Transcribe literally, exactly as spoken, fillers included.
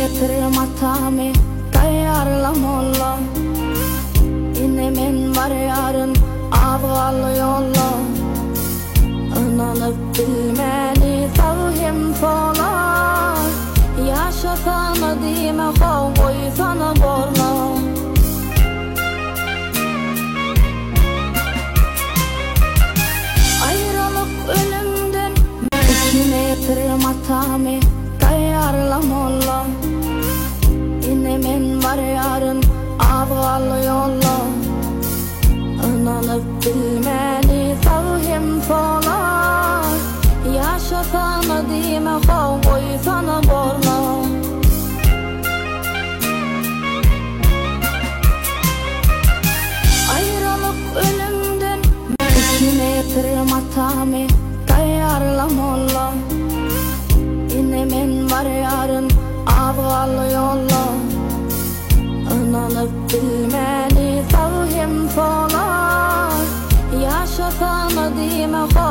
getirim atami kayarlam olla. Yine men var yarın avgalı yolla. Inanıp bilmeli tavhim fola. Yaşatana dime hav koysana borla. Ayrılık ölümden İçine yetirim atami kayarlam olla. Yine men var yarın avgalı yolla. Inanıp bilmeli tavhim fola. Yaşatana dime hav koysana borla. Ayrılık ölümden İçine yetirim atami kayarlam olla. Yine men var yarın avgalı yolla. Inanıp bilmeli tavhim fola. Yaşatana dime hav